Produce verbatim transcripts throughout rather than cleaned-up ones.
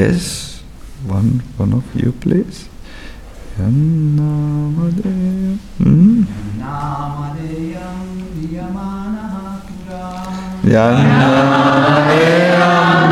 Yes, one one of you, please. Yannamadeyam. Hmm? Yannamadeyam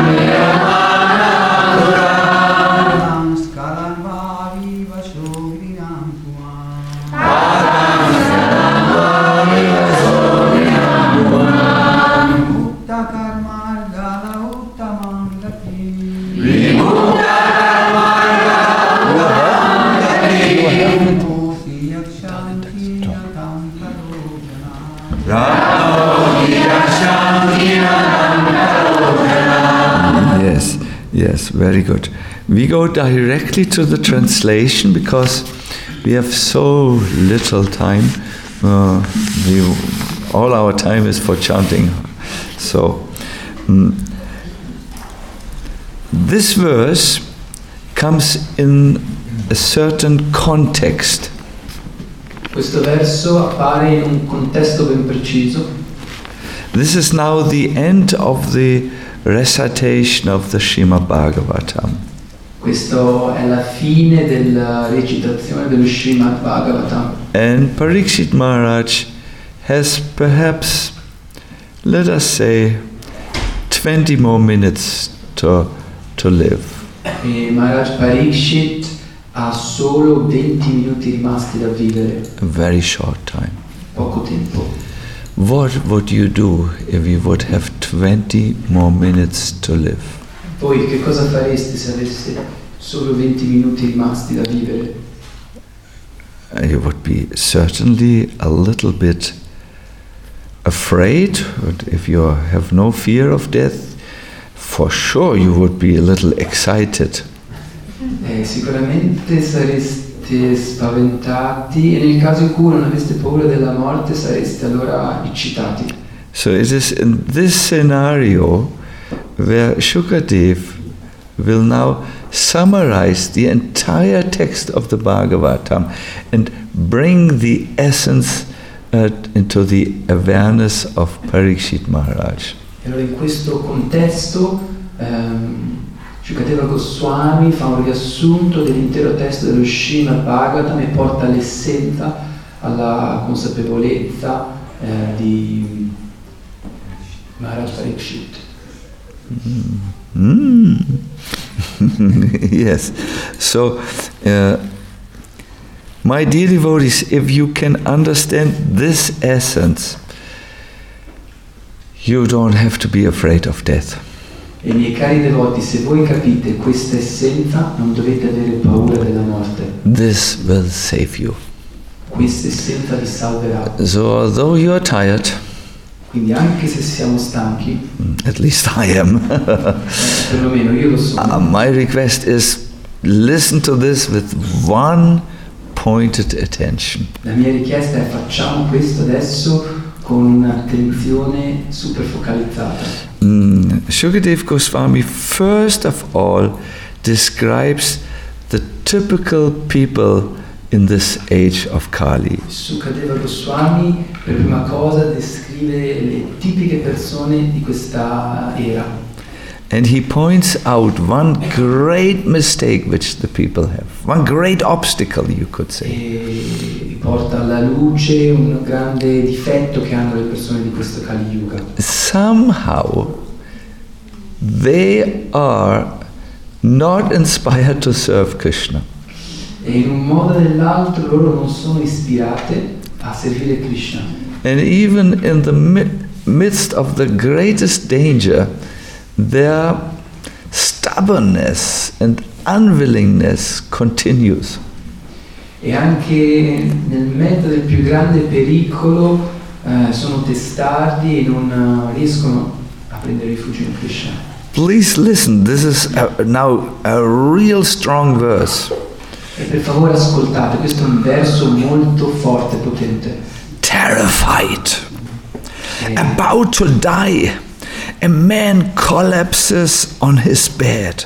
Niyamanapuram Skalanvavi Vashovinam Tuam Padam Skalanvavi Vashovinam Tuam Vimukta Karmargala Uttamam Gati Vimukta Karmargala Muti Yakshanti Natam Karojana Yes, yes, very good. We go directly to the translation because we have so little time. Uh, we, all our time is for chanting. So, um, this verse comes in a certain context. Questo verso appare in un contesto ben preciso. This is now the end of the recitation of the Srimad Bhagavatam. Questo è la fine della recitazione dello Srimad Bhagavatam. And Parikshit Maharaj has perhaps, let us say, twenty more minutes to, to live. E Maharaj Parikshit ha solo venti minuti rimasti da vivere. A very short time. Poco tempo. What would you do if you would have twenty more minutes to live? Voi che cosa fareste se aveste solo venti minuti rimasti da vivere? You would be certainly a little bit afraid, but if you have no fear of death, for sure you would be a little excited. Eh, sicuramente sareste spaventati e nel caso in cui non aveste paura della morte sareste allora eccitati. So it is in this scenario where Shukadev will now summarize the entire text of the Bhagavatam and bring the essence uh, into the awareness of Parikshit Maharaj. E allora in questo contesto um, Shukadeva Goswami fa un riassunto dell'intero testo dello Srimad Bhagavatam e porta l'essenza alla consapevolezza eh, di Maharaj Parikshit. Mm. Yes. So, uh, my dear devotees, if you can understand this essence, you don't have to be afraid of death. E miei cari devoti, se voi capite questa essenza, non dovete avere paura della morte. This will save you. Questa essenza vi salverà. So, although you are tired, quindi anche se siamo stanchi, at least I am, perlomeno io lo sono. Uh, my request is listen to this with one pointed attention. La mia richiesta è facciamo questo adesso con un'attenzione super focalizzata. Mm, Shukadev Goswami first of all describes the typical people in this age of Kali. Sukadeva Goswami per prima cosa descrive le tipiche persone di questa era. And he points out one great mistake which the people have, one great obstacle you could say. E porta alla luce un grande difetto che hanno le persone di questo Kali Yuga. Somehow they are not inspired to serve Krishna. E in un modo o nell'altro loro non sono ispirate a servire Krishna. And even in the mi- midst of the greatest danger, their stubbornness and unwillingness continues. E anche nel mezzo del più grande pericolo eh, sono testardi e non uh, riescono a prendere rifugio in Krishna. Please listen, this is a, now a real strong verse. E per favore ascoltate, questo è un verso molto forte e potente. Terrified, about to die, a man collapses on his bed.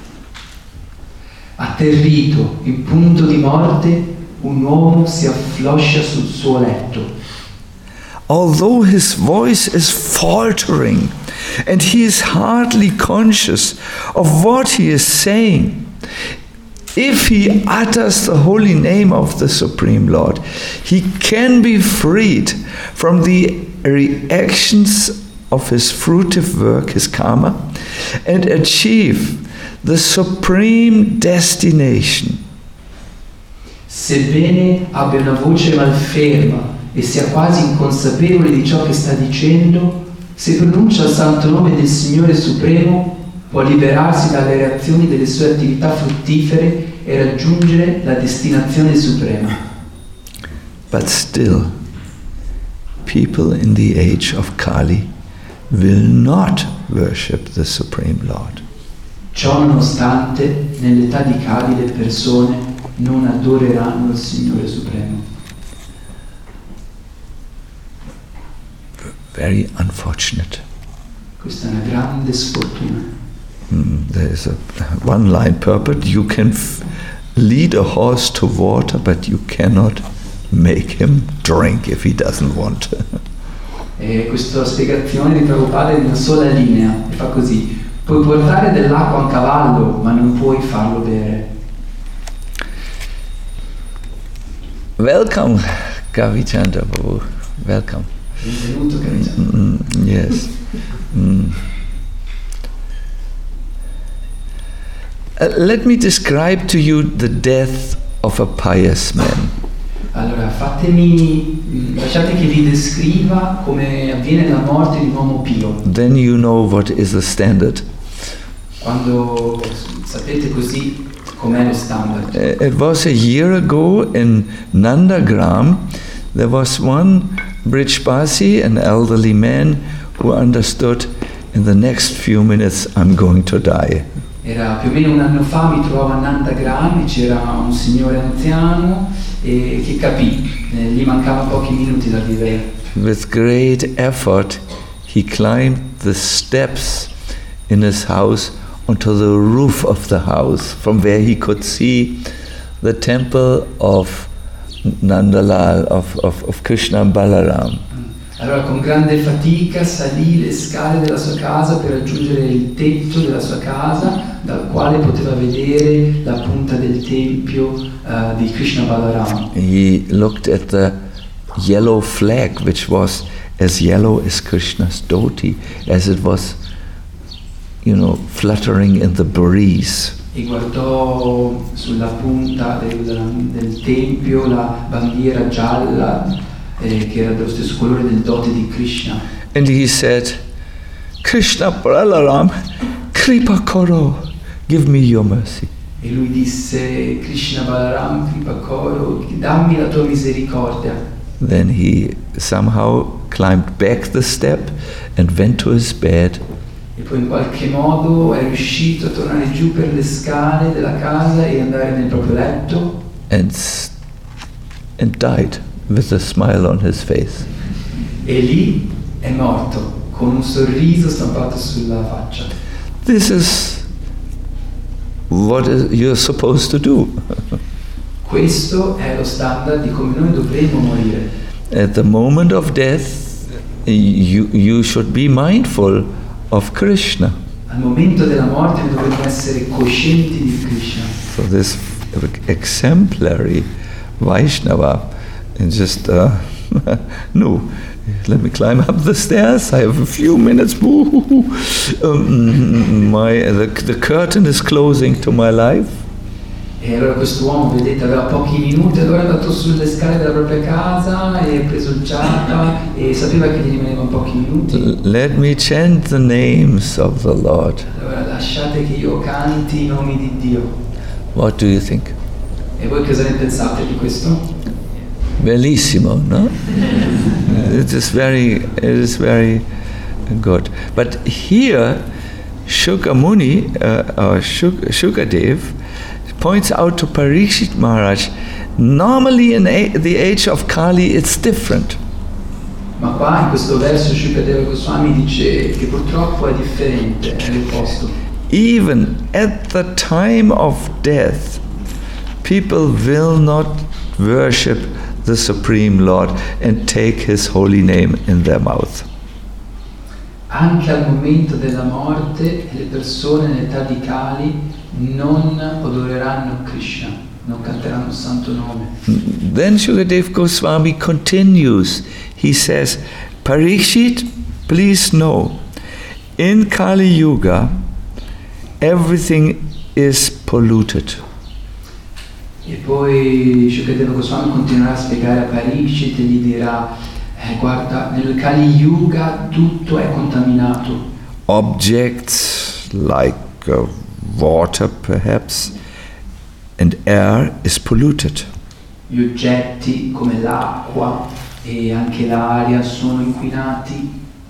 Atterrito, in punto di morte, un uomo si affloscia sul suo letto. Although his voice is faltering, and he is hardly conscious of what he is saying. If he utters the holy name of the Supreme Lord, he can be freed from the reactions of his fruitive work, his karma, and achieve the supreme destination. Sebbene abbia una voce malferma e sia quasi inconsapevole di ciò che sta dicendo, se pronuncia il santo nome del Signore Supremo, può liberarsi dalle reazioni delle sue attività fruttifere e raggiungere la destinazione suprema. But still, people in the age of Kali will not worship the Supreme Lord. Ciò nonostante, nell'età di Kali le persone non adoreranno il Signore Supremo. Very unfortunate. Questa è una grande sfortuna. Mm, there is a one-line purport. You can f- lead a horse to water, but you cannot make him drink if he doesn't want. E questa spiegazione di Prabhupada è di una sola linea, e fa così: puoi portare dell'acqua a un cavallo, ma non puoi farlo bere. Welcome, Kavichandra Babu. Welcome. Benvenuto, Kavichandra. Mm, yes. Mm. Uh, let me describe to you the death of a pious man. Allora, fatemi, lasciate che vi descriva come avviene la morte di un uomo pio. Then you know what is the standard. Quando sapete così com'è lo standard. Uh, it was a year ago in Nandagram. There was one Brijbasi, an elderly man, who understood in the next few minutes I'm going to die. Era più o meno un anno fa, mi trovavo a Nandagram e c'era un signore anziano e che capì, eh, gli mancavano pochi minuti da vivere. With great effort, he climbed the steps in his house onto the roof of the house, from where he could see the temple of Nandalal, of, of, of Krishna and Balaram. Allora con grande fatica salì le scale della sua casa per raggiungere il tetto della sua casa, dal quale poteva vedere la punta del tempio uh, di Krishna Balaram. He looked at the yellow flag, which was as yellow as Krishna's dhoti, as it was, you know, fluttering in the breeze. E guardò sulla punta del, del tempio la bandiera gialla eh, che era dello stesso colore del dote di Krishna. And he said, Krishna Balaram, Kripa Karo, give me your mercy. E lui disse: Krishna Balaram, Kripa Karo, dammi la tua misericordia. Then he somehow climbed back the step and went to his bed. E poi in qualche modo è riuscito a tornare giù per le scale della casa e andare nel proprio letto. And, and died with a smile on his face. E lì è morto con un sorriso stampato sulla faccia. This is what is, you're supposed to do. Questo è lo standard di come noi dovremmo morire. At the moment of death, you, you should be mindful of Krishna. Al momento della morte noi dovremmo essere coscienti di Krishna. So this exemplary Vaishnava, and just uh, no, let me climb up the stairs. I have a few minutes. Um, my the, the curtain is closing to my life. E allora quest'uomo, vedete, aveva pochi minuti, allora è andato sulle scale della propria casa e ha preso il japa e sapeva che gli rimanevano pochi minuti. Let me chant the names of the Lord. Allora lasciate che io canti i nomi di Dio. What do you think? E voi cosa ne pensate di questo? Bellissimo, no? It is very, it is very good. But here, Shukamuni, uh, or Shuk- Shukadev, points out to Parikshit Maharaj, normally in a- the age of Kali it's different. Ma qua in questo verso Shukadeva Goswami dice che purtroppo è differente, è l'opposto. Even at the time of death, people will not worship the Supreme Lord and take His holy name in their mouth. anche al momento della morte le persone in età di Kali non adoreranno Krishna, non canteranno il santo nome. Then Shukadev Goswami continues. He says, Parikshit, please know, in Kali Yuga, everything is polluted. E poi Shukadeva Goswami continuerà a spiegare a Parikshit e gli dirà, eh, guarda, nel Kali Yuga tutto è contaminato. Objects like uh, water perhaps and air is polluted. Gli oggetti come l'acqua e anche l'aria sono inquinati.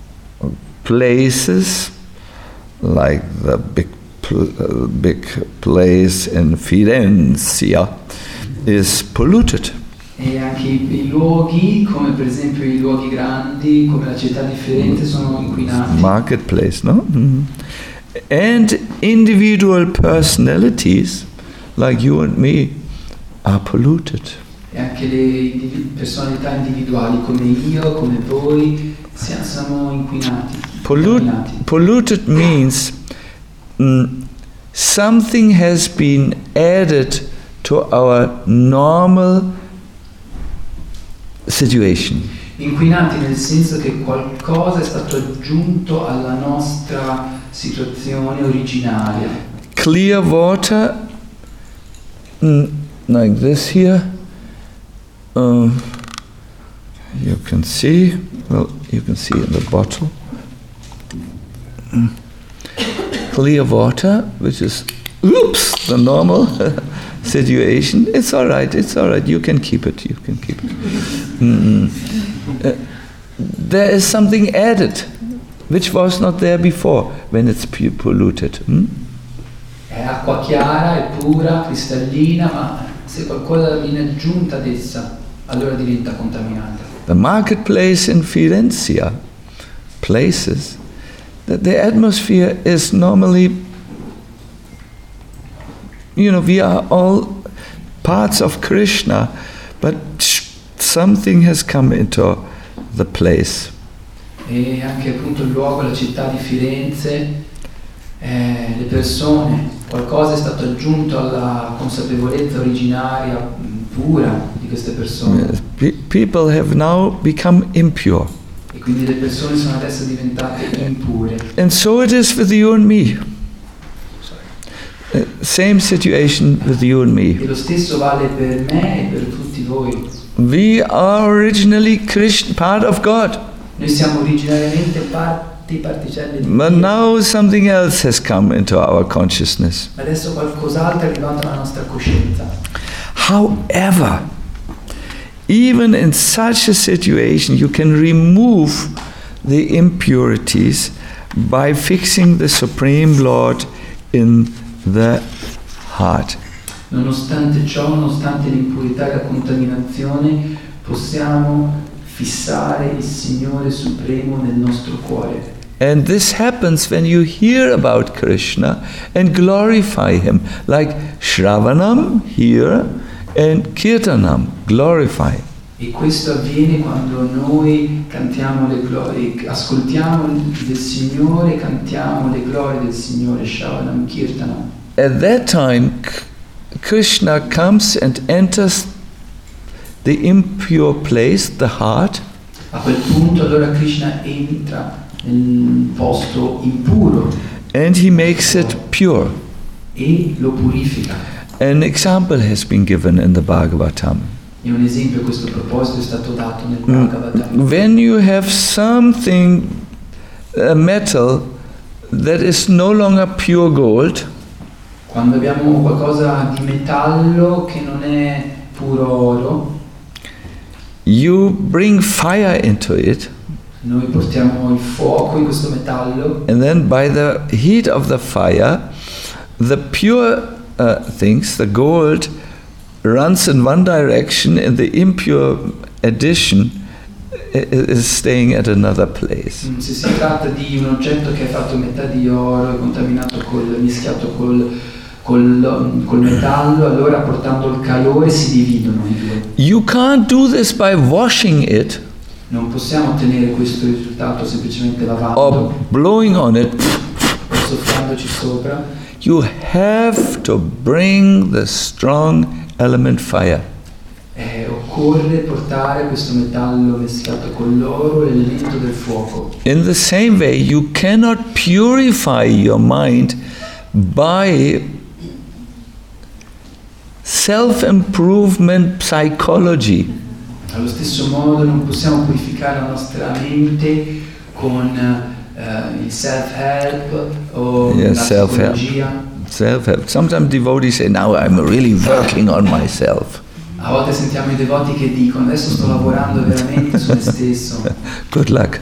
Places like the big pl- uh, big place in Firenze is polluted. E anche i, i luoghi, come per esempio i luoghi grandi, come la città di Firenze, sono inquinati. Marketplace, no? Mm-hmm. And individual personalities like you and me are polluted. E anche le individu- personalità individuali come io, come voi, siamo inquinati. Pollut- polluted means mm, something has been added to our normal situation. Inquinati nel senso che qualcosa è stato aggiunto alla nostra situazione originaria. Clear water, mm, like this here, uh, you can see, well, you can see in the bottle. Mm. Clear water, which is, oops, the normal situation. It's all right, it's all right, you can keep it, you can keep it. Mm. Uh, there is something added, which was not there before, when it's pu- polluted. Mm? È acqua chiara, è pura, cristallina, ma se qualcosa viene aggiunta ad essa, allora diventa contaminata. The marketplace in Firenze, places, that the atmosphere is normally, you know, we are all parts of Krishna, but something has come into the place. E anche appunto il luogo, la città di Firenze, eh, le persone, qualcosa è stato aggiunto alla consapevolezza originaria pura di queste persone. Pe- people have now become impure. E quindi le persone sono adesso diventate impure. And so it is with you and me. Uh, same situation with you and me. E lo stesso vale per me e per tutti voi. We are originally Krishna, part of God. Noi siamo originariamente parti, particelle di But Dio. now something else has come into our consciousness. Ma adesso qualcos'altro è arrivato alla nostra coscienza. However, even in such a situation, you can remove the impurities by fixing the Supreme Lord in the heart. Nonostante ciò, nonostante l'impurità e la contaminazione, possiamo fissare il Signore Supremo nel nostro cuore. And this happens when you hear about Krishna and glorify Him, like Shravanam, hear, and Kirtanam, glorify. E questo avviene quando noi cantiamo le glorie, ascoltiamo del Signore, cantiamo le glorie del Signore, Shravanam, Kirtanam. At that time, K- Krishna comes and enters the impure place, the heart, A quel punto allora Krishna entra nel posto impuro and He makes it pure. e lo purifica. An example has been given in the Bhagavatam. E un esempio a questo proposito è stato dato nel Bhagavatam. When you have something, a metal that is no longer pure gold, Quando abbiamo qualcosa di metallo che non è puro oro, you bring fire into it, noi portiamo il fuoco in questo metallo and then by the heat of the fire, the pure uh, things, the gold, runs in one direction, and the impure addition i- is staying at another place. se si tratta di un oggetto che è fatto a metà di oro e contaminato col, mischiato col, col, col metallo, allora portando il calore si dividono in due. You can't do this by washing it. Non possiamo ottenere questo risultato semplicemente lavando or blowing on it. o soffiandoci sopra. You have to bring the strong element fire. Eh, occorre portare questo metallo meschiato con l'oro, l'elemento del fuoco. In the same way, you cannot purify your mind by self-improvement psychology. Allo stesso modo non possiamo purificare la nostra mente con uh, il self-help o Yeah, la self-help. psicologia. Self-help. Sometimes devotees say, now I'm really working on myself. A volte sentiamo i devoti che dicono adesso sto lavorando veramente su me stesso. Good luck.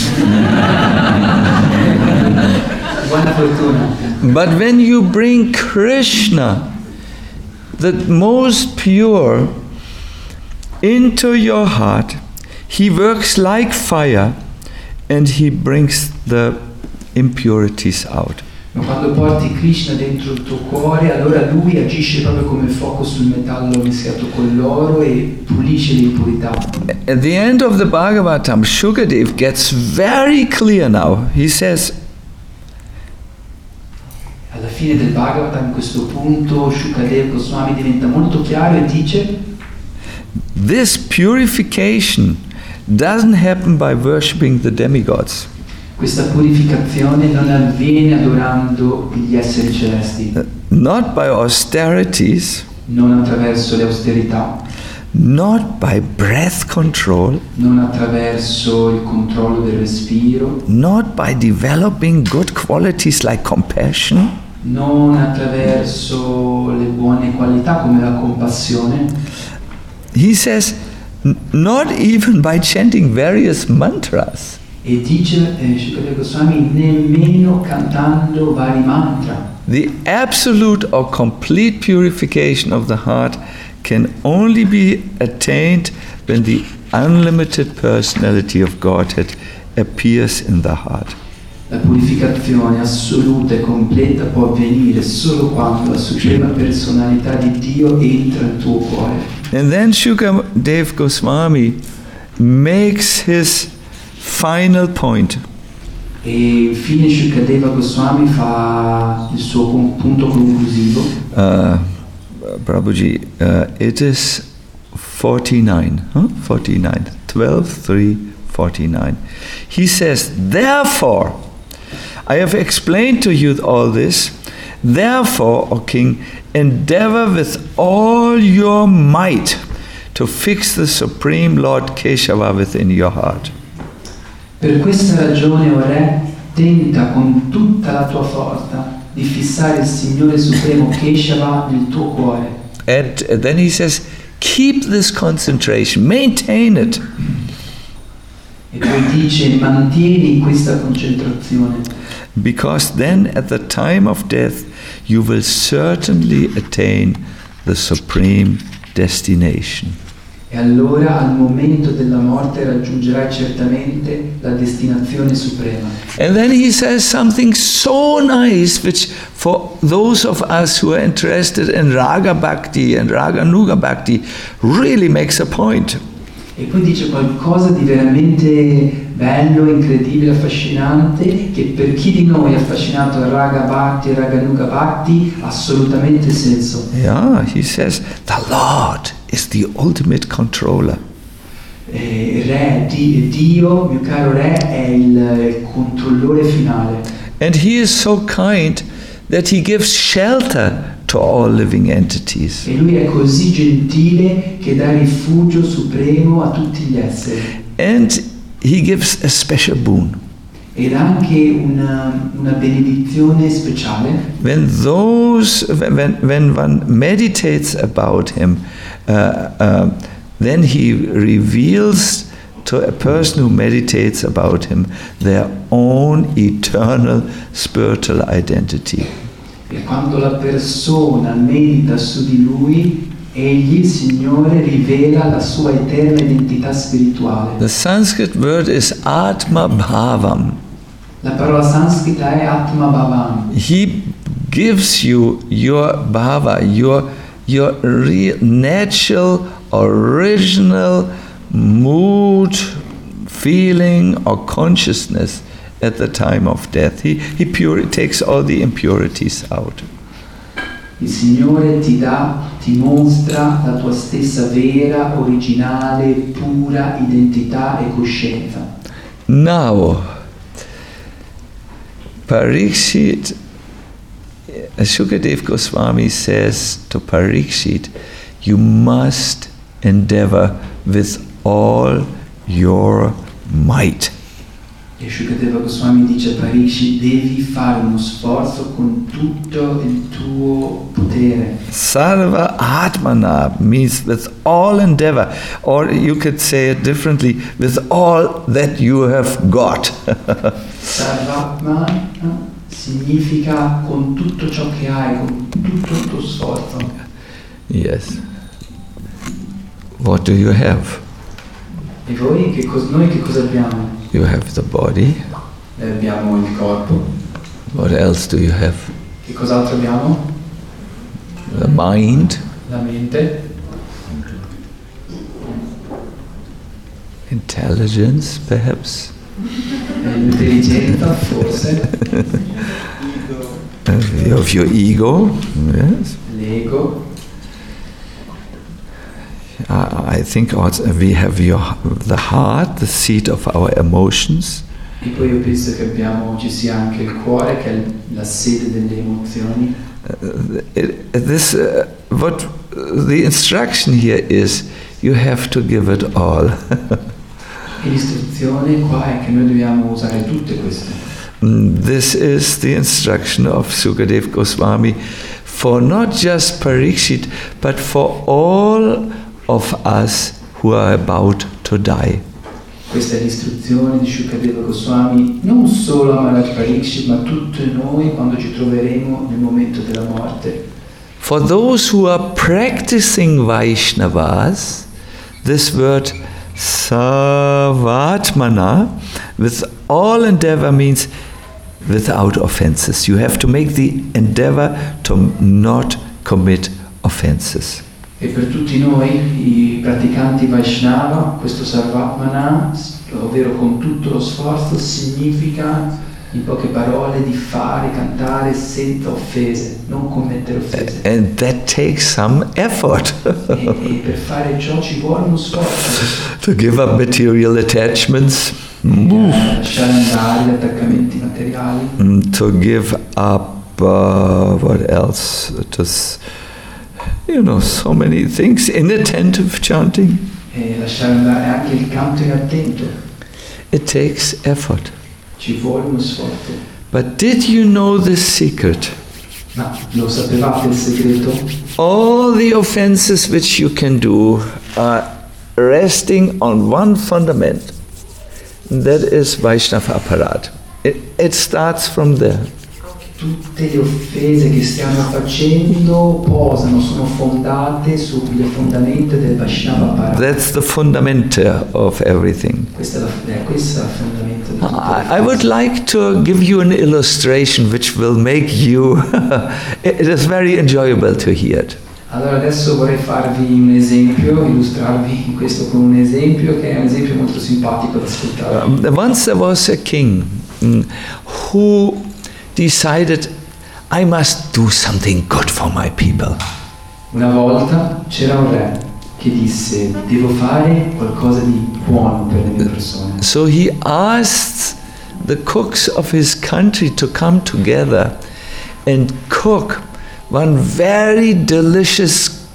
Buona fortuna. But when you bring Krishna, the most pure, into your heart, he works like fire and he brings the impurities out. Ma quando porti Krishna dentro il tuo cuore, allora lui agisce proprio come fuoco sul metallo mischiato con l'oro e pulisce le impurità. At the end of the Bhagavatam, Shukadev gets very clear now. He says, Alla fine del Bhagavatam, in questo punto, Shukadeva Goswami diventa molto chiaro e dice: this purification doesn't happen by worshipping the demigods. questa purificazione non avviene adorando gli esseri celesti, Not by austerities, non attraverso le austerità, not by breath control, non attraverso il controllo del respiro, not by developing good qualities like compassion, non attraverso le buone qualità come la compassione. he says, n- not even by chanting various mantras. E dice eh, Shukadeva Goswami nemmeno cantando vari mantra. The absolute or complete purification of the heart can only be attained when the unlimited personality of Godhead appears in the heart. La purificazione assoluta e completa può avvenire solo quando la suprema personalità di Dio entra nel tuo cuore. And then Shukadev Goswami makes his final point. E infine Shukadeva Goswami fa il suo con- punto conclusivo. Uh, Prabhuji, uh, it is forty-nine, huh? forty-nine, twelve, three, forty-nine. He says, therefore, I have explained to you all this, therefore, O king, endeavor with all your might to fix the Supreme Lord Keshava within your heart. Per questa ragione, o re, tenta con tutta la tua forza di fissare il Signore Supremo Keshava nel tuo cuore. And then he says, keep this concentration, maintain it. E poi dice, mantieni questa concentrazione, Because then at the time of death you will certainly attain the supreme destination. e allora al momento della morte raggiungerai certamente la destinazione suprema. And then he says something so nice, which for those of us who are interested in Raga Bhakti and Raganuga Bhakti really makes a point. E poi dice qualcosa di veramente bello, incredibile, affascinante, che per chi di noi è affascinato a Raga Bhakti e Raganuga Bhakti ha assolutamente senso. Yeah, he says, the Lord is the ultimate controller. E re, di, Dio, mio caro re, è il, il controllore finale. And he is so kind that he gives shelter to all living entities. E lui è così gentile che dà rifugio supremo a tutti gli esseri. And he gives a special boon. Ed anche una, una benedizione speciale. When those, when, when one meditates about him, uh, uh, then he reveals to a person who meditates about him their own eternal spiritual identity. E quando la persona medita su di lui, egli, il Signore, rivela la sua eterna identità spirituale. The Sanskrit word is Atma Bhavam. La parola sanscrita è Atma Bhavam. He gives you your bhava, your, your real, natural, original mood, feeling or consciousness at the time of death. He, he pure, takes all the impurities out. Il Signore ti dà, ti mostra la tua stessa vera, originale, pura identità e coscienza. Now, Parikshit, Shukadev Goswami says to Parikshit, you must endeavor with all your might. E Shukadeva Goswami dice a Parikshit, devi fare uno sforzo con tutto il tuo potere. Sarva Atmana means with all endeavor, or you could say it differently, with all that you have got. Sarvatmana significa con tutto ciò che hai, con tutto il tuo sforzo. Yes. What do you have? E voi che cos- noi che cosa abbiamo? You have the body. Eh, abbiamo il corpo. What else do you have? Che cos'altro abbiamo? The mind. La mente. Intelligence, perhaps. L'intelligenza, forse. Uh, of your ego. Yes. L'ego. I think also we have your, the heart, the seat of our emotions. E poi io penso che abbiamo, ci sia anche il cuore, che è la sede delle emozioni. Uh, it, this, uh, what the instruction here is, you have to give it all. E l'istruzione qua è che noi dobbiamo usare tutte queste. This is the instruction of Sukadev Goswami for not just Parikshit, but for all of us who are about to die. Questa è l'istruzione di Shukadeva Goswami non solo a Maharaj Parikshit, ma tutti noi quando ci troveremo nel momento della morte. For those who are practicing Vaishnavas, this word Sarvatmana, with all endeavor, means without offenses. You have to make the endeavor to not commit offenses. E per tutti noi, i praticanti Vaishnava, questo Sarvatmana, ovvero con tutto lo sforzo, significa, in poche parole, di fare, cantare senza offese, non commettere offese. And that takes some effort. e, e per fare ciò ci vuole uno sforzo. To give up material attachments. Lasciare andare gli attaccamenti materiali. To give up, uh, what else? Just, you know, so many things. Inattentive chanting. E lasciare andare anche il canto inattento. It takes effort. Ci vuole uno sforzo. But did you know the secret? Ma lo sapevate il segreto? All the offenses which you can do are resting on one fundament. That is Vaishnava Aparad. It, it starts from there. Tutte le offese che stiamo facendo posano, sono fondate sulle fondamenta del Vaishnava Aparad. That's the fundamenta of everything. Questa è la, eh, questa è la fondamenta di tutto. I, I would like to give you an illustration which will make you, it is very enjoyable to hear it. Allora adesso vorrei farvi un esempio, illustrarvi questo con un esempio che è un esempio molto simpatico da ascoltare. Um, once there was a king um, who decided, I must do something good for my people. Una volta c'era un re che disse, devo fare qualcosa di buono per le mie persone. So he asked the cooks of his country to come together and cook one very delicious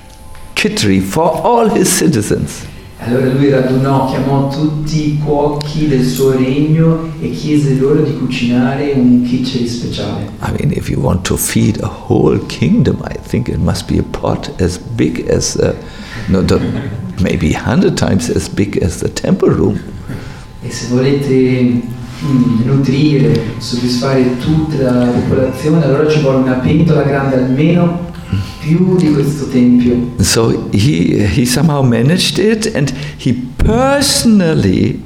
kitri for all his citizens. Allora lui radunò, chiamò tutti i cuochi del suo regno e chiese loro di cucinare un kitcheri speciale. I mean, if you want to feed a whole kingdom, I think it must be a pot as big as, uh, no, the, maybe a hundred times as big as the temple room. E se volete mm, nutrire, soddisfare tutta la popolazione, allora ci vuole una pentola grande almeno più di questo tempio. So he he somehow managed it, and he personally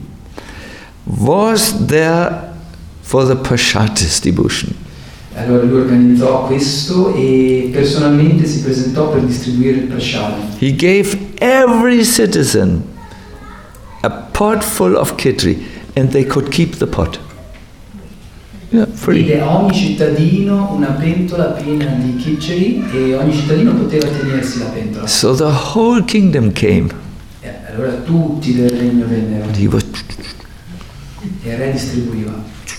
was there for the prasad distribution. Allora lui organizzò questo e personalmente si presentò per distribuire il prasad. He gave every citizen a pot full of kitri, and they could keep the pot. Yeah, free. Diede a ogni cittadino una pentola piena di kitcheri e ogni cittadino poteva tenersi la pentola. So the whole kingdom came. E allora tutti del regno vennero. And he was. E il re distribuiva.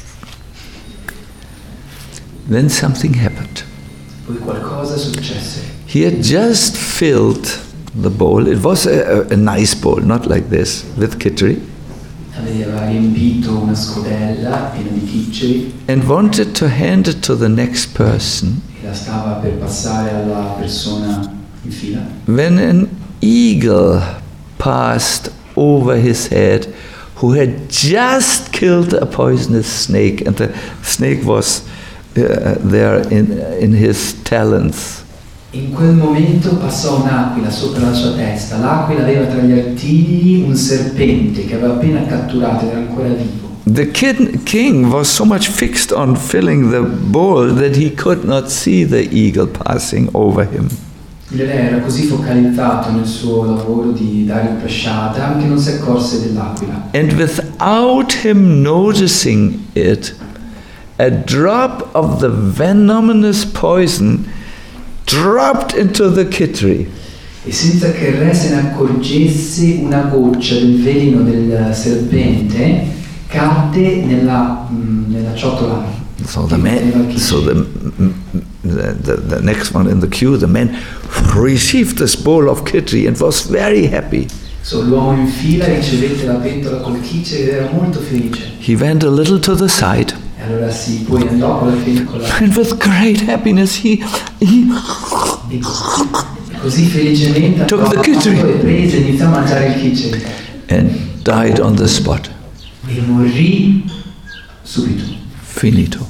Then something happened. Poi qualcosa successe. He had just filled the bowl. It was a, a, a nice bowl, not like this, with kitri. Aveva riempito una scodella piena di kitcheri. And wanted to hand it to the next person. E la stava per passare alla persona in fila. When an eagle passed over his head, who had just killed a poisonous snake, and the snake was uh, there in, in his talons. In quel momento passò un'aquila sopra la sua testa. L'aquila aveva tra gli artigli un serpente che aveva appena catturato ed era ancora vivo. The kid, king was so much fixed on filling the bowl that he could not see the eagle passing over him. Il re era così focalizzato nel suo lavoro di dare pesciata che non si accorse dell'aquila. And without him noticing it, a drop of the venomous poison dropped into the kitri. E senza che il re se ne accorgesse, una goccia del veleno del serpente cadde nella, mh, nella ciotola. So the man, so the, the, the, the next one in the queue, the man received this bowl of kitri and was very happy. So l'uomo in fila ricevette la pentola col kitcheri ed era molto felice. He went a little to the side. E allora sì, poi andò con la pentola. And with great happiness he, he E così felicemente took andò the kitcheri e prese e iniziò a mangiare il kitcheri. and died on the spot. E morì subito. Finito.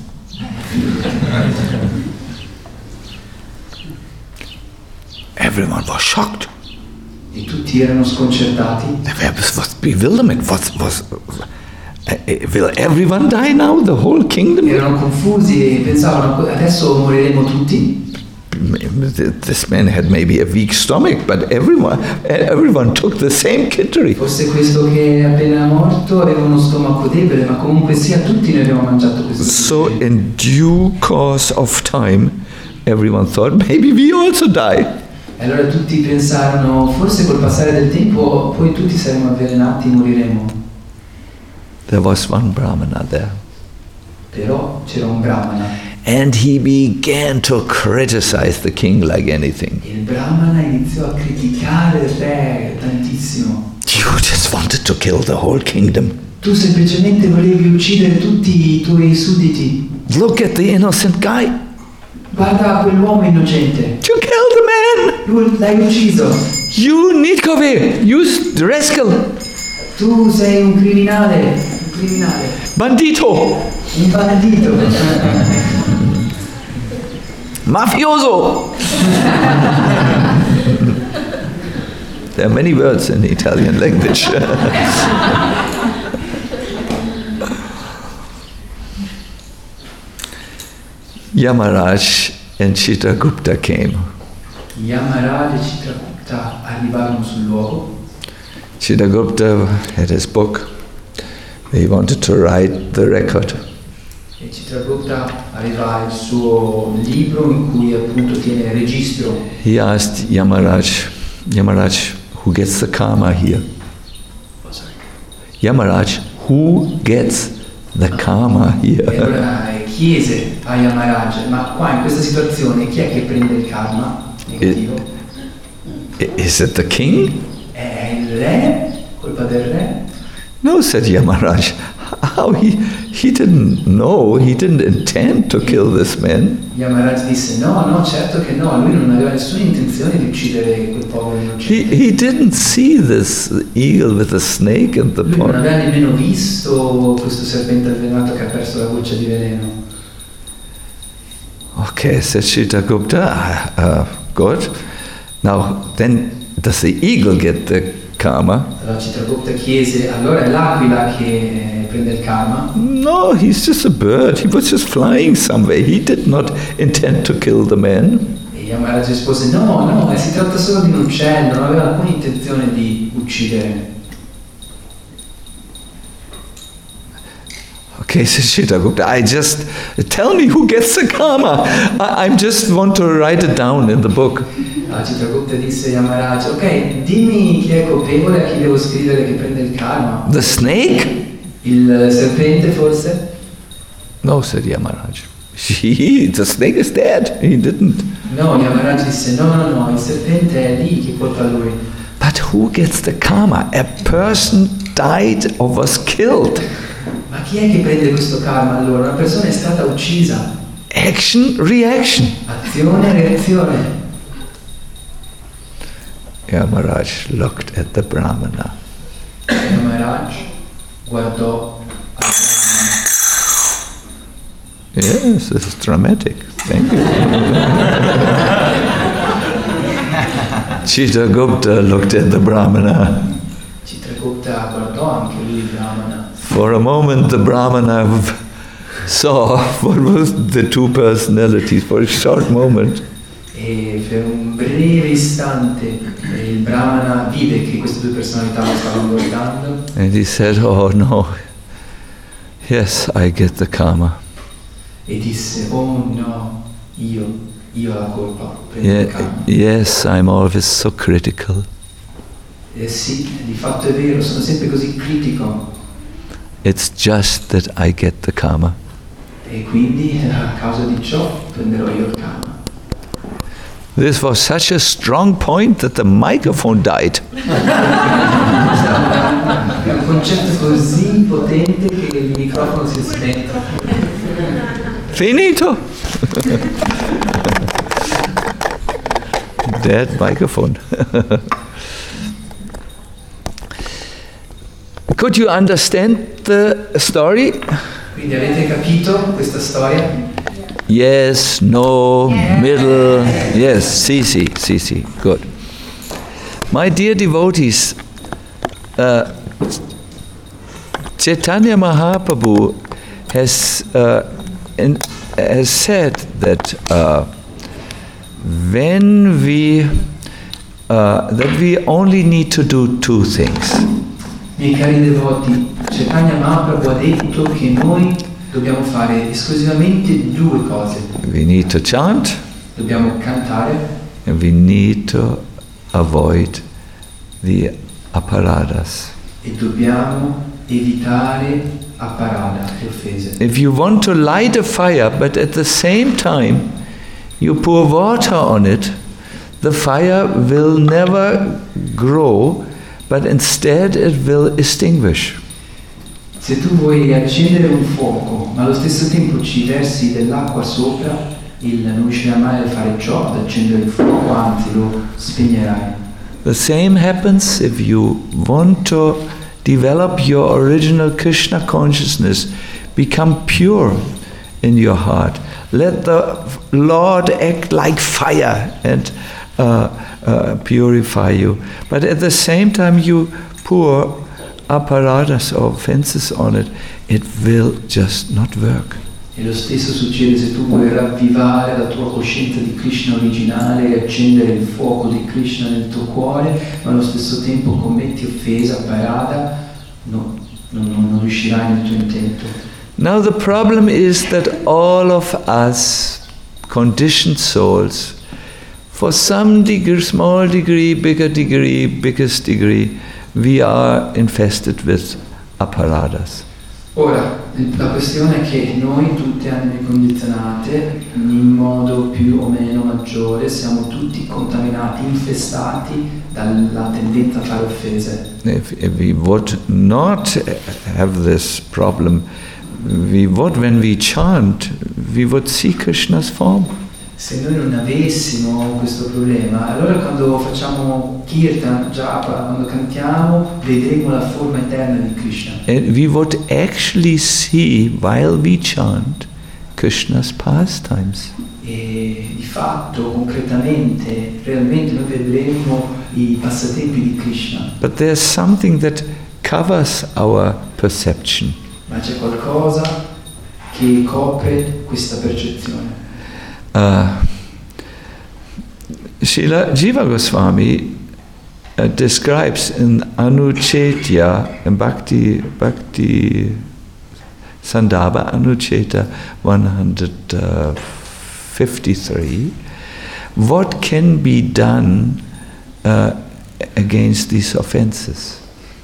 Everyone was shocked. E tutti erano sconcertati. There was bewilderment. What was? Uh, will everyone die now? The whole kingdom? Erano confusi e pensavano adesso moriremo tutti. This man had maybe a weak stomach, but everyone, everyone took the same kitri. Forse questo che è appena morto aveva uno stomaco debole, ma comunque sia tutti ne abbiamo mangiato questo. So in due course of time, everyone thought maybe we also die. E allora tutti pensarono, forse col passare del tempo poi tutti saremo avvelenati e moriremo. There was one brahmana there. Però c'era un brahmana. And he began to criticize the king like anything. E il brahmana iniziò a criticare il re tantissimo. You just wanted to kill the whole kingdom. Tu semplicemente volevi uccidere tutti i tuoi sudditi. Look at the innocent guy. Guarda quell'uomo innocente. You killed the man. Tu l'hai ucciso. You Nitkove, you rascal. Tu sei un criminale. Un criminale. Bandito. Un bandito. Mafioso. There are many words in the Italian language. Yamaraj and Chitragupta came. Yamaraj e Chitragupta arrivarono sul luogo. Chitragupta had his book. He wanted to write the record. E Chitragupta aveva il suo libro in cui appunto tiene il registro. He asked Yamaraj, Yamaraj, who gets the karma here? Oh, sorry. Yamaraj, who gets the karma here? E allora chiese a Yamaraj, ma qua in questa situazione chi è che prende il karma negativo? Is it the king? È il re? Colpa del re? No, said Yamaraj. How he he didn't know, he didn't intend to kill this man. Yamaraj disse no, no, certo che no, lui non aveva nessuna intenzione di uccidere quel povero innocente. He he didn't see this eagle with the snake and the Lui non pot. aveva nemmeno visto questo serpente avvelenato che ha perso la goccia di veleno. Okay, said Chitragupta, uh, good. Now, then, does the eagle get the karma? Allora Chitragupta chiese, allora è l'aquila che prende il karma? No, he's just a bird. He was just flying somewhere. He did not intend to kill the man. E Yamaraj rispose, no, no, si tratta solo di un uccello, non aveva alcuna intenzione di uccidere. Okay, says Chitragupta, I just, tell me who gets the karma. I, I just want to write it down in the book. Ah, Chitragupta disse a Yamaraj, ok, dimmi chi è colpevole, a chi devo scrivere che prende il karma. The snake? Il serpente forse? No, said Yamaraj. He, the snake is dead. He didn't. No, Yamaraj disse, no, no, no, il serpente è lì, chi colpa lui? But who gets the karma? A person died or was killed. Ma chi è che prende questo karma allora? Una persona è stata uccisa. Action, reaction. Azione, reazione. Yamaraj looked at the Brahmana. Yamaraj guardò al Brahmana. Yes, this is dramatic. Thank you. Chitragupta looked at the Brahmana. Chitragupta guardò anche lui il Brahmana. For a moment the Brahmana saw what was the two personalities, for a short moment. E per un breve istante il Brahmana vide che queste due personalità lo stavano guardando. And he said, oh no, yes, I get the karma. E disse, oh no, io, io ho la colpa, prendo Yeah, il karma. yes, I'm always so critical. Eh sì, di fatto è vero, sono sempre così critico. It's just that I get the karma. E quindi a causa di ciò prenderò io il karma. This was such a strong point that the microphone died. È un concetto così potente che il microfono si è spento. Finito. Dead microphone. Could you understand the story? Quindi avete capito questa storia? Yes, no, middle. Yes, see, see, see, see. Good. My dear devotees, uh, Chaitanya Mahaprabhu has uh, in, has said that uh, when we uh, that we only need to do two things. Miei cari devoti, Chaitanya Mahaprabhu ha detto che noi dobbiamo fare esclusivamente due cose. We need to chant, Dobbiamo cantare and we need to avoid the aparadas. e dobbiamo evitare apparada, le offese. If you want to light a fire, but at the same time you pour water on it, the fire will never grow, but instead it will extinguish. Se tu vuoi accendere un fuoco, ma allo stesso tempo ci versi dell'acqua sopra, il non riuscirai mai a fare ciò, ad accendere il fuoco, anzi lo spegnerai. The same happens if you want to develop your original Krishna consciousness, become pure in your heart. Let the Lord act like fire and uh, uh, purify you. But at the same time you pour apparatus or offenses on it, it will just not work. E lo stesso succede se tu vuoi ravvivare la tua coscienza di Krishna originale e accendere il fuoco di Krishna nel tuo cuore, ma allo stesso tempo commetti offesa, parada, no, non, non, non riuscirai nel tuo intento. Now the problem is that all of us, conditioned souls, for some degree, small degree, bigger degree, biggest degree, we are infested with apparadas. Ora, la questione è che noi, tutte anime condizionate, in modo più o meno maggiore, siamo tutti contaminati, infestati dalla tendenza a fare offese. If, if we would not have this problem, we would, when we chant, we would see Krishna's form. Se noi non avessimo questo problema, allora quando facciamo kirtan, japa, quando cantiamo, vedremo la forma eterna di Krishna. And we would actually see, while we chant, Krishna's pastimes. E di fatto, concretamente, realmente noi vedremo i passatempi di Krishna. But there's something that covers our perception. Ma c'è qualcosa che copre questa percezione. Uh, Srila Jiva Goswami uh, describes in Anuchetya, in Bhakti, Bhakti Sandarbha Anucheta one fifty-three, what can be done uh, against these offenses?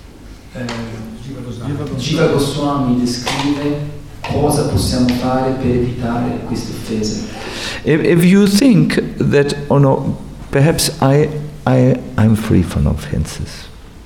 Jiva Goswami descrive cosa possiamo fare per evitare queste offese. If, if you think that, oh no, perhaps I, I, I'm free from offenses.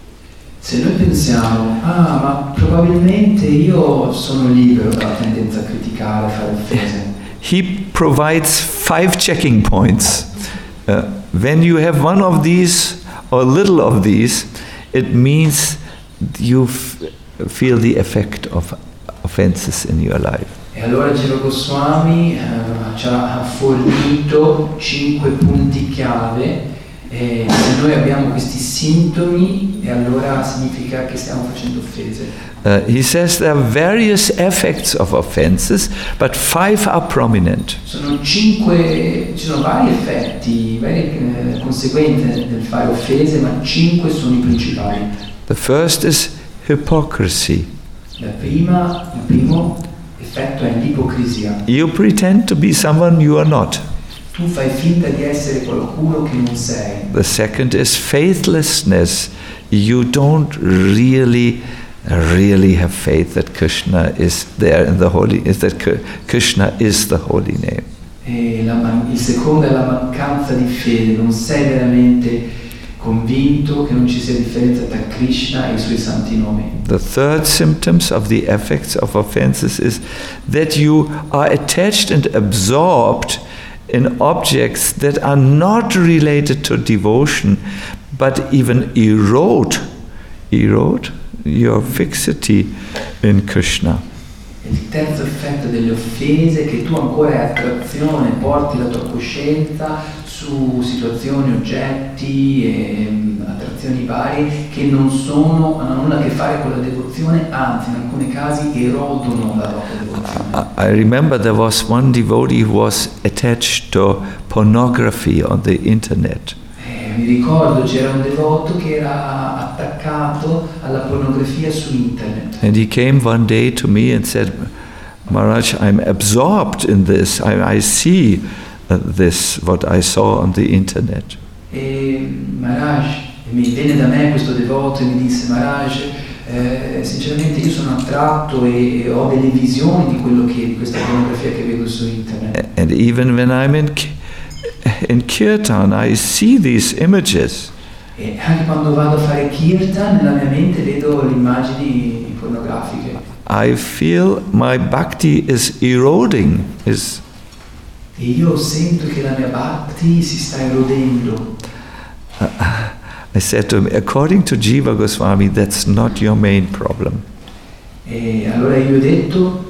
Se noi pensiamo, ah, ma probabilmente io sono libero dalla tendenza a criticare, a fare offese. He provides five checking points. Uh, when you have one of these or little of these, it means you f- feel the effect of offenses in your life. E allora Jiva Goswami eh, ci ha fornito cinque punti chiave. E se noi abbiamo questi sintomi, e allora significa che stiamo facendo offese. Uh, he says there are various effects of offenses, but five are prominent. Sono cinque, ci sono vari effetti, varie eh, conseguenze del fare offese, ma cinque sono i principali. The first is hypocrisy. La prima, il primo effetto è l'ipocrisia. You pretend to be someone you are not. Tu fai finta di essere qualcuno che non sei. The second is faithlessness. You don't really, really have faith that Krishna is there in the holy, is that Krishna is the holy name. E la man- il secondo è la mancanza di fede. Non sei veramente convinto che non ci sia differenza tra Krishna e i suoi santi nomi. The third symptoms of the effects of offenses is that you are attached and absorbed in objects that are not related to devotion, but even erode, erode your fixity in Krishna. Il terzo effetto delle offese è che tu ancora hai attrazione, porti la tua coscienza su situazioni, oggetti, e, attrazioni varie che non sono, hanno nulla a che fare con la devozione, anzi in alcuni casi erodono la tua devozione. I remember there was one devotee who was attached to pornography on the internet. Eh, mi ricordo c'era un devoto che era attaccato alla pornografia su internet. And he came one day to me and said, Maharaj, I'm absorbed in this. I, I see uh, this, what I saw on the internet. E Maharaj mi venne da me questo devoto e mi disse: Maharaj, eh, sinceramente io sono attratto e, e ho delle visioni di quello che, di questa pornografia che vedo su internet. And even when I'm in, in Kirtan, I see these images. E anche quando vado a fare kirtan, nella mia mente vedo le immagini pornografiche. I feel my bhakti is eroding. Is E io sento che la mia bhakti si sta erodendo. uh, I said to him, according to Jiva Goswami, that's not your main problem. E allora io ho detto,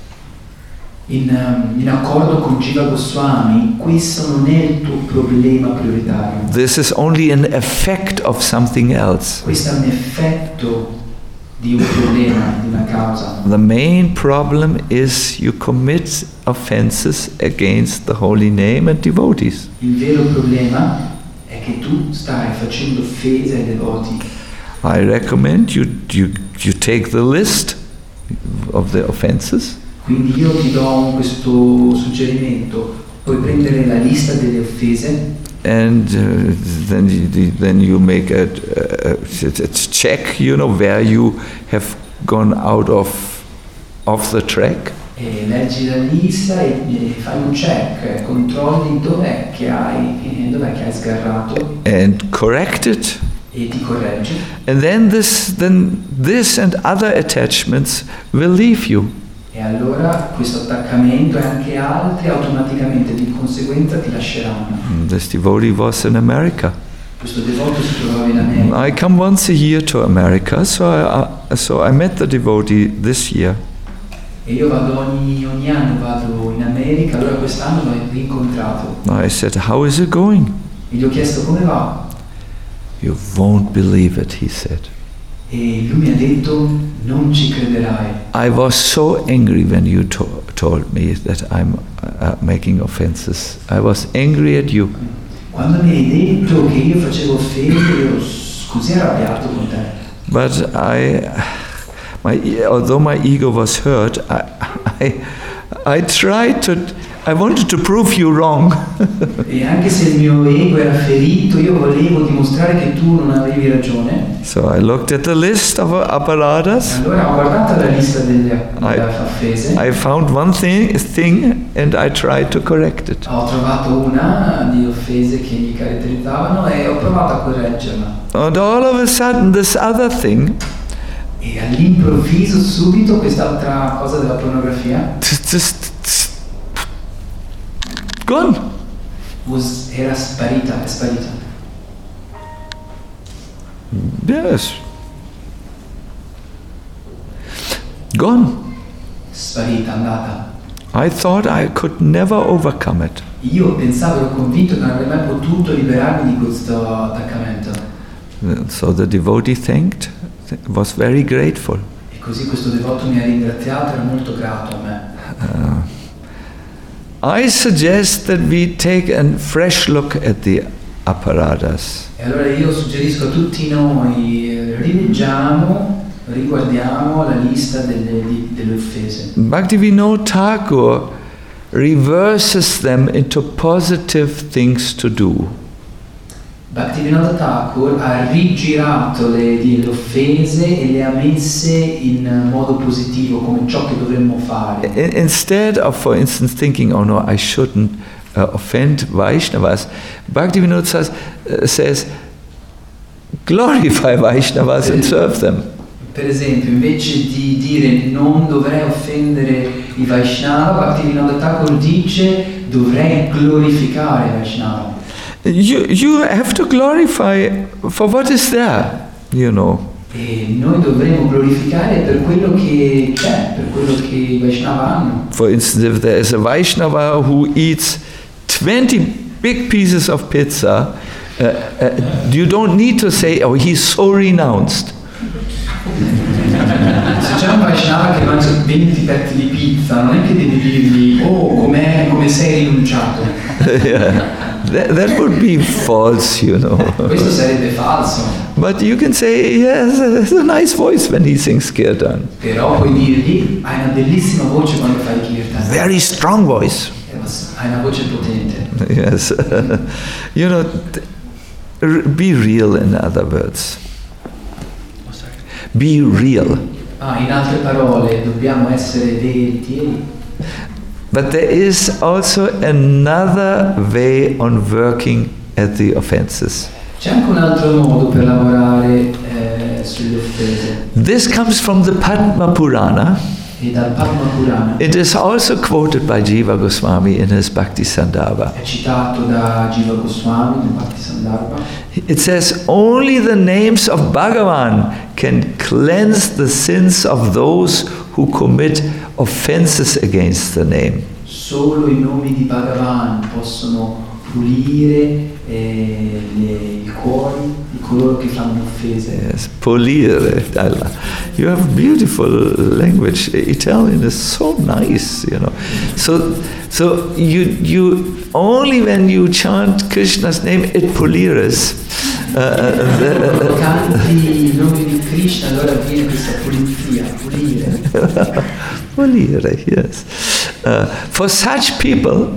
in, um, in accordo con Jiva Goswami, questo non è il tuo problema prioritario. This is only an effect of something else. Questo è un effetto di un problema, di una causa. The main problem is you commit offenses against the holy name and devotees. Il vero problema è che tu stai facendo offese ai devoti. I recommend you, you, you take the list of the offenses. Quindi io ti do questo suggerimento, puoi prendere la lista delle offese and uh, then you, then you make a, a, a check, you know, where you have gone out of off the track. E leggi la lista e, e fai un check, controlli dov'è che hai, dov'è che hai sgarrato And correct it. E ti correggi. And then this, then this and other attachments will leave you. E allora questo attaccamento e anche altri automaticamente di conseguenza ti lasceranno. This devotee was in America. Questo devoto si trovava in America. I come once a year to America, so I, uh, so I met the devotee this year. E io vado ogni, ogni anno vado in America, allora quest'anno l'ho rincontrato. I said, how is it going? E gli ho chiesto come va. You won't believe it, he said. E lui mi ha detto, non ci crederai. I was so angry when you to- told me that I'm uh, making offenses. I was angry at you. Quando mi hai detto che io facevo offese, io ero così arrabbiato con te. But I, my, although my ego was hurt, I, I, I tried to, I wanted to prove you wrong. E anche se il mio ego era ferito, io volevo dimostrare che tu non avevi ragione. So I looked at the list of aparadas. Allora ho guardato la lista delle, delle offese. I found one thing, thing and I tried to correct it. Ho trovato una di offese che mi caratterizzavano e ho provato a correggerla. And all of a sudden this other thing, e all'improvviso subito quest'altra cosa della pornografia just, just gone. Was, era sparita, è sparita. Yes. Gone. Sparita, andata. I thought I could never overcome it. Io pensavo, ero convinto che non avrei mai potuto liberarmi di questo attaccamento. So the devotee thanked, was very grateful. E così questo devoto mi ha ringraziato, era molto grato a me. Uh, I suggest that we take a fresh look at the aparadas. E allora io suggerisco a tutti noi, rileggiamo, riguardiamo la lista delle, delle offese. Bhaktivinoda Thakur reverses them into positive things to do. Bhaktivinoda Thakur ha rigirato le, le offese e le ha messe in modo positivo come ciò che dovremmo fare. Instead of, for instance, thinking, oh no, I shouldn't uh, offend Vaishnavas, Bhaktivinoda says, uh, says, glorify Vaishnavas and serve them. Per esempio, invece di dire non dovrei offendere i Vaishnava, Bhaktivinoda Thakur dice dovrei glorificare i Vaishnava. You, you have to glorify for what is there, you know. E noi dovremo glorificare per quello che c'è, per quello che i Vaishnava hanno. For instance, if there is a Vaishnava who eats twenty big pieces of pizza, uh, uh, you don't need to say, oh, he's so renounced. Se c'è un Vaishnava che mangia venti petti di pizza, non è che devi dirgli, oh, com'è, come sei rinunciato. Yeah. That, that would be false, you know. Questo sarebbe falso. But you can say, yes, it's a nice voice when he sings kirtan. Però puoi dirgli, hai una bellissima voce quando fai kirtan. Very strong voice. Hai una voce potente. Yes. You know, be real, in other words. Be real. Ah, in altre parole, dobbiamo essere veri. But there is also another way on working at the offenses. C'è anche un altro modo per lavorare eh, sulle offese. This comes from the Padma Purana. E dal Padma Purana. It is also quoted by Jiva Goswami in his Bhakti Sandarbha. È citato da Jiva Goswami nel Bhakti Sandarbha. It says only the names of Bhagavan can cleanse the sins of those who commit offenses against the name. Solo i nomi di Bhagavan possono pulire eh, le, i cuori di coloro che fanno offese. Yes, pulire. You have beautiful language. Italian is so nice, you know. So, so you you only when you chant Krishna's name it pulires. Quando canti il nome di Krishna, allora viene questa pulizia, pulire. Pulire, yes. Uh, for such people,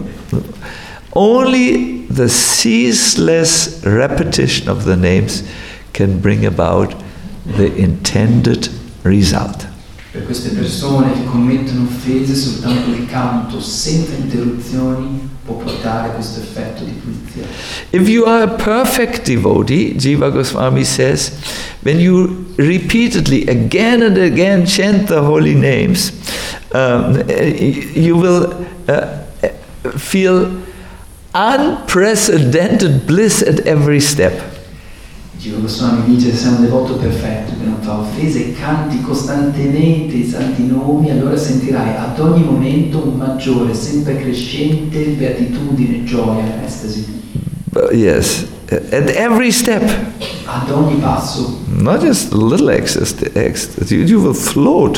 only the ceaseless repetition of the names can bring about the intended result. Per queste persone che commettono offese, soltanto il canto senza interruzioni può portare questo effetto di pulizia. If you are a perfect devotee, Jiva Goswami says, when you repeatedly again and again chant the holy names, um, you will uh, feel unprecedented bliss at every step. Jiva Goswami dice: se sei un devoto perfetto che non fa offese e canti costantemente i santi nomi, allora sentirai ad ogni momento un maggiore, sempre crescente beatitudine, gioia, estasi. Uh, yes, at every step. Ad ogni passo. Not just a little ecstasy, you, you will float.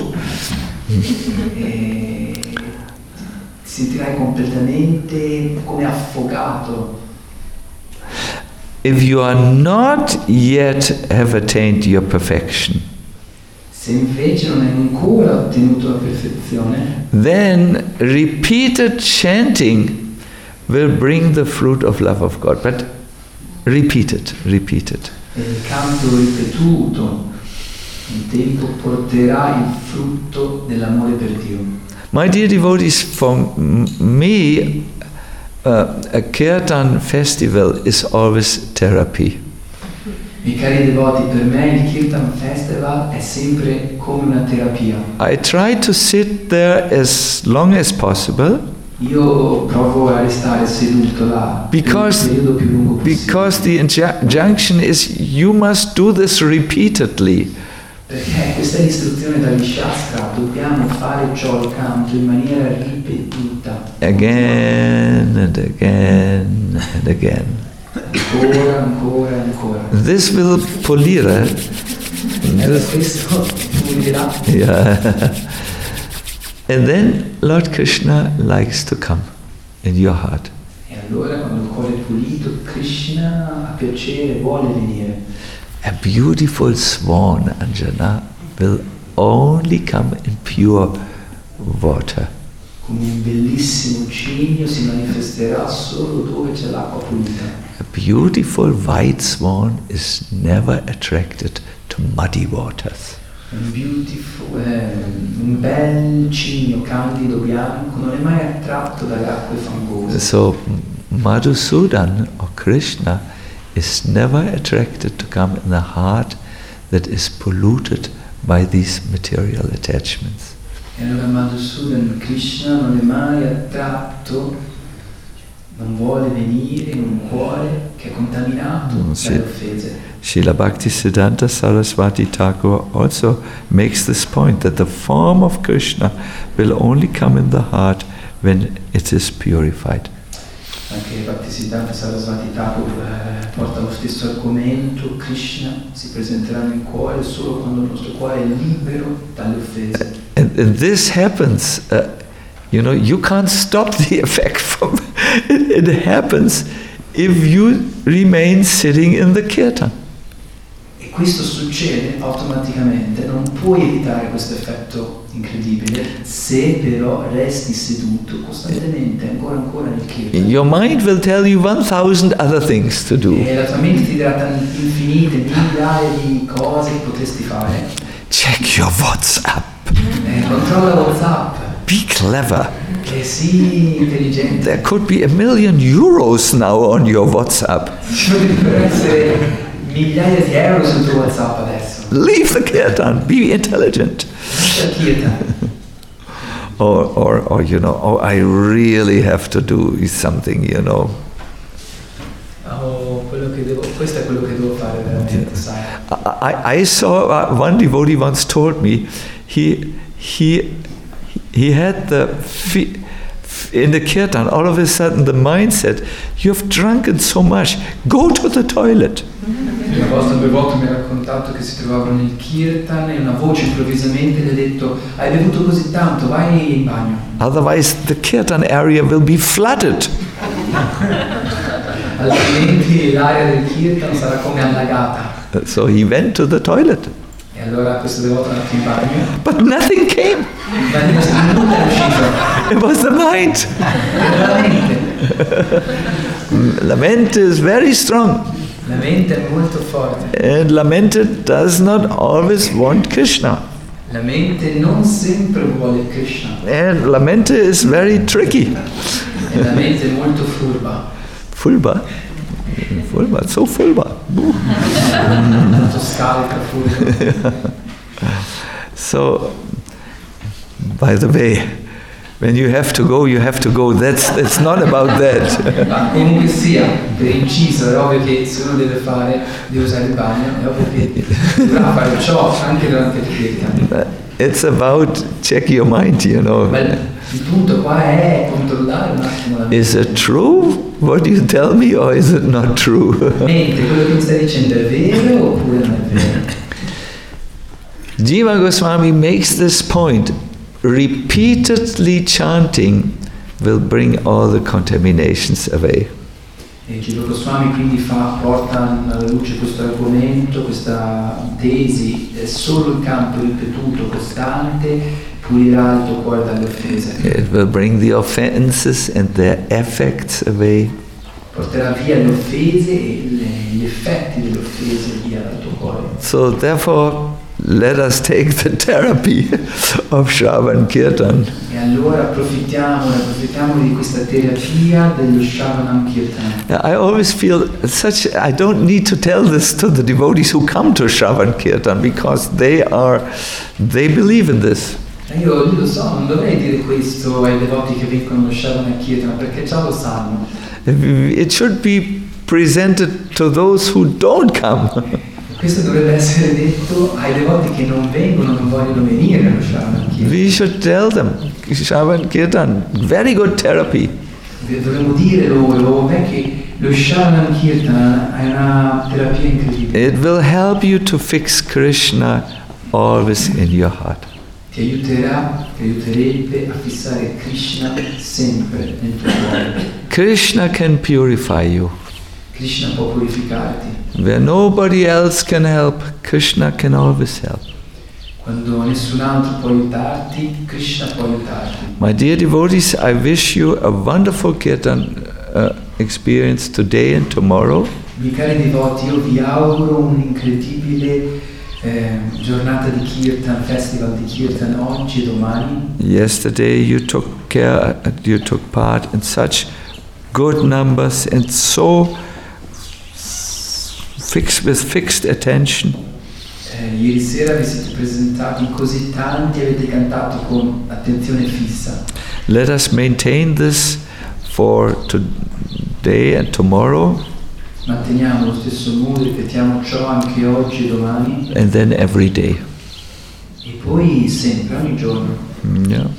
E ti sentirai completamente come affogato. If you are not yet have attained your perfection, Se invece non hai ancora ottenuto la perfezione, then repeated chanting will bring the fruit of love of God. But repeated, repeated. il canto ripetuto nel tempo porterà il frutto dell'amore per Dio. My dear devotees, for m- me, uh, a Kirtan festival is always therapy. Miei cari devoti, per me il Kirtan Festival è sempre come una terapia. I try to sit there as long as possible Io provo a restare seduto là because, per il periodo più lungo possibile. because the injunction is you must do this repeatedly. Perché questa è l'istruzione dagli Shastra, dobbiamo fare ciò il canto in maniera ripetuta. Again and again and again. Ancora, ancora, ancora. This will pulire. E per questo pulirà. Yeah. And then Lord Krishna likes to come in your heart. E allora quando il cuore è pulito, Krishna ha piacere, vuole venire. A beautiful swan, Anjana, will only come in pure water. Come un bellissimo cigno si manifesterà solo dove c'è l'acqua pulita. A beautiful white swan is never attracted to muddy waters. Un beautiful, eh, un bel cigno candido bianco non è mai attratto dalle acque fangose. So Madhusudan or Krishna is never attracted to come in a heart that is polluted by these material attachments. E allora Madhusudan, Krishna non è mai attratto, non vuole venire in un cuore che è contaminato Mm, dalle sì. offese. Srila Bhaktisiddhanta Saraswati Thakur also makes this point that the form of Krishna will only come in the heart when it is purified. Anche Bhaktisiddhanta Saraswati Thakur eh, porta lo stesso argomento. Krishna si presenterà nel cuore solo quando il nostro cuore è libero dalle offese. And, and this happens, uh, you know, you can't stop the effect from it, it happens if you remain sitting in the kirtan. E questo succede automaticamente, non puoi evitare questo effetto incredibile se però resti seduto costantemente, ancora ancora nel kirtan. Your mind will tell you one thousand other things to do. E la tua mente ti dirà tante infinite, migliaia di cose che potresti fare. Check your WhatsApp. Eh, controlla WhatsApp, Be clever. che sii intelligente. There could be a million euros now on your WhatsApp. Ci potrebbero essere migliaia di euro sul tuo WhatsApp adesso. Leave the kirtan. Be intelligent. Lascia il kirtan. Or, or, or, you know, oh, I really have to do something, you know. Oh, quello che devo, questo è quello che devo fare veramente, sai. I, I saw uh, one devotee once told me he he he had the fi- in the kirtan all of a sudden the mind said, you have drunken so much, go to the toilet. Una volta un devoto mi ha raccontato che si trovavano nel kirtan e una voce improvvisamente gli ha detto: hai bevuto così tanto, vai in bagno. Otherwise the kirtan area will be flooded. Altrimenti l'area del kirtan sarà come allagata. So he went to the toilet. E allora questo devoto è andato in bagno, But nothing came. ma nulla è uscito. It was the mind. Era la mente. La mente is very strong. La mente è molto forte. And la mente does not always want Krishna. La mente non sempre vuole Krishna. And la mente is very tricky. E la mente è molto furba. Fulba? Fulba, so fulba. Molto scarica, furba. So, by the way, when you have to go, you have to go. That's, that's not about that. Ma comunque sia, per inciso, è ovvio che se uno deve fare, deve usare il bagno, è ovvio che dovrà fare ciò anche durante il kirtan. It's about check your mind, you know. Ma il il punto qua è controllare un attimo la mente. Is it true what you tell me or is it not true? Mente, quello che mi stai dicendo è vero oppure non è vero? Jiva Goswami makes this point. Repeatedly chanting will bring all the contaminations away. E Jiva Goswami quindi fa, porta alla luce questo argomento, questa tesi: è solo il canto ripetuto, costante, pulirà il tuo cuore dalle offese. It will bring the offenses and their effects away. Porterà via le offese e le, gli effetti delle offese via dal tuo cuore. So therefore, let us take the therapy of Shravan Kirtan. E allora approfittiamo, approfittiamo di questa terapia dello Shravanam Kirtan. I always feel such, I don't need to tell this to the devotees who come to Shravan Kirtan because they are, they believe in this. Io, io lo so, non dovrei dire questo ai devoti che vengono allo Shravanam Kirtan perché già lo sanno. It should be presented to those who don't come. Questo dovrebbe essere detto ai devoti che non vengono, non vogliono venire allo Shravanam Kirtan. We should tell them, Shravan Kirtan, very good therapy. Dovremmo dire loro beh, che lo Shravanam Kirtan è una terapia incredibile. It will help you to fix Krishna always in your heart. Ti aiuterà, ti aiuterebbe a fissare Krishna sempre nel tuo cuore. Krishna can purify you. Krishna può purificarti. Where nobody else can help, Krishna can always help. Quando nessun altro può aiutarti, Krishna può aiutarti. My dear devotees, I wish you a wonderful Kirtan uh, experience today and tomorrow. Miei cari devoti, io vi auguro un'incredibile eh, giornata di Kirtan, festival di Kirtan oggi e domani. Yesterday you took care, you took part in such good numbers and so fixed with fixed attention. Eh, ieri sera vi siete presentati in così tanti e avete cantato con attenzione fissa. Let us maintain this for today and tomorrow. Manteniamo lo stesso mood, ripetiamo ciò anche oggi e domani. And then every day. E poi sempre, ogni giorno. Yeah.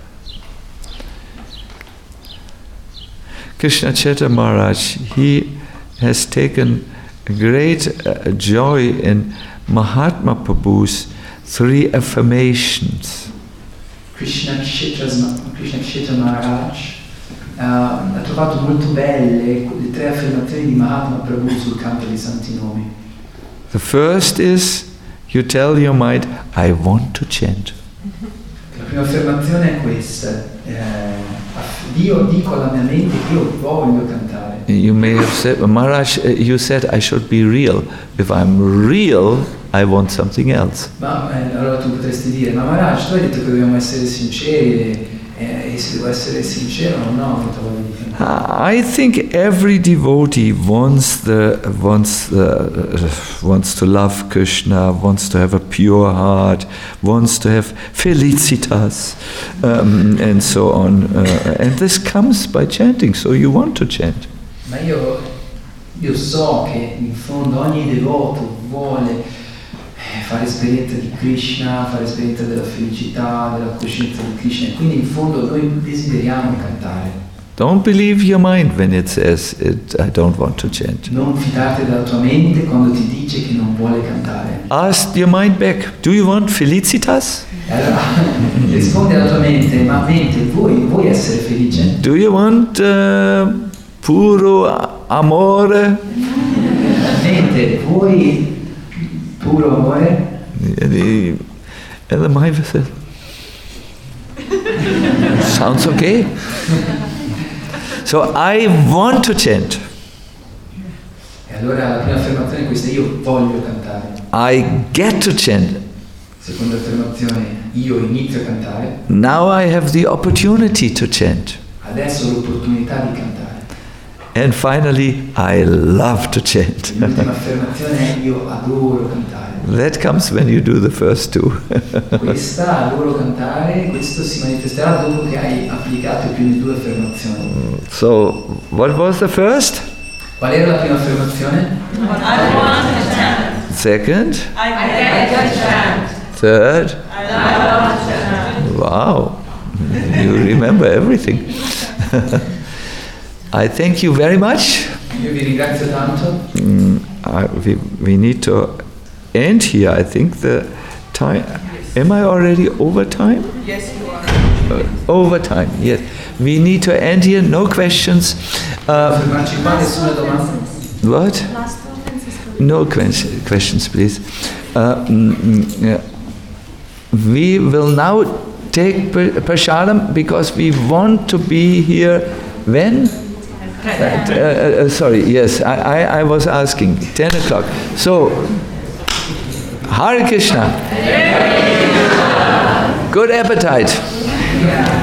Krishna Chaitanya Maharaj, he has taken great uh, joy in Mahatma Prabhu's three affirmations. Krishna Chaitanya Maharaj uh, ha trovato molto belle le tre affermazioni di Mahatma Prabhu sul canto dei santi nomi. The first is, you tell your mind, I want to chant. La prima affermazione è questa: eh, io dico alla mia mente che io voglio cantare. You may have said, Maharaj, uh, you said I should be real. If I'm real, I want something else. Ma eh, allora tu potresti dire, ma Maharaj, tu hai detto che dobbiamo essere sinceri e, e, e se devo essere sincero non ho molta voglia di cantare. I think every devotee wants the wants the, uh, wants to love Krishna, wants to have a pure heart, wants to have felicitas, um, and so on. Uh, and this comes by chanting. So you want to chant. Ma io, io so che in fondo ogni devoto vuole fare esperienza di Krishna, fare esperienza della felicità, della coscienza di Krishna, e quindi in fondo noi desideriamo cantare. Don't believe your mind when it says it, I don't want to chant. Non fidarti della tua mente quando ti dice che non vuole cantare. Ask your mind back, do you want felicitas? Allora, rispondi alla tua mente, ma mente, vuoi, vuoi essere felice? Do you want uh, puro amore? Mente, vuoi puro amore? And the, and the mind says, sounds okay. So I want to chant. E allora la prima affermazione è questa: io voglio cantare. I get to chant. Seconda affermazione: io inizio a cantare. Now I have the opportunity to chant. Adesso ho l'opportunità di cantare. And finally, I love to chant. L'ultima affermazione è: io adoro cantare. That comes when you do the first two. Questa adoro cantare, questo si manifesterà dopo che hai applicato le prime due affermazioni. So, what was the first? Qual era la prima affermazione? I want to chant. Second? I get to chant. Third? I love to chant. Wow, you remember everything. I thank you very much. Io vi ringrazio tanto. Mm, I, we, we need to end here. I think the time. Am I already over time? Yes, you are. Uh, over time, yes. We need to end here. No questions. Uh, Fermarci qua, nessuna domanda? what? No que- questions, please. Uh, mm, mm, yeah. We will now take per- Prashadam because we want to be here when? Uh, uh, uh, sorry, yes, I, I, I was asking, ten o'clock. So, Hare Krishna. Good appetite.